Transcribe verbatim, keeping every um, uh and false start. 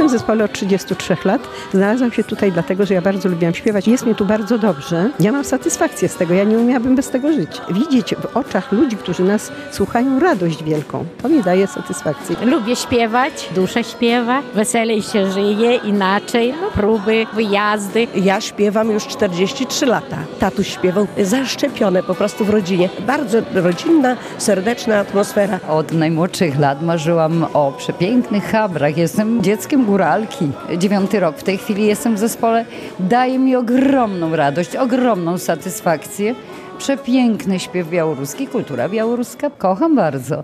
tym zespole od trzydziestu trzech lat. Znalazłam się tutaj dlatego, że ja bardzo lubiłam śpiewać. Jest mi tu bardzo dobrze. Ja mam satysfakcję z tego. Ja nie umiałabym bez tego żyć. Widzieć w oczach ludzi, którzy nas słuchają, radość wielką. To mi daje satysfakcję. Lubię śpiewać, dusza śpiewa, weselej się żyje, inaczej, no, próby, wyjazdy. Ja śpiewam już czterdzieści trzy lata. Tatuś śpiewał, zaszczepione po prostu w rodzinie. Bardzo rodzinna, serdeczna atmosfera. Od najmłodszych lat marzyłam o przepięknych chabrach. Jestem dzieckiem góralki. Dziewiąty rok w tej chwili jestem w zespole. Daje mi ogromną radość, ogromną satysfakcję. Przepiękny śpiew białoruski, kultura białoruska. Kocham bardzo.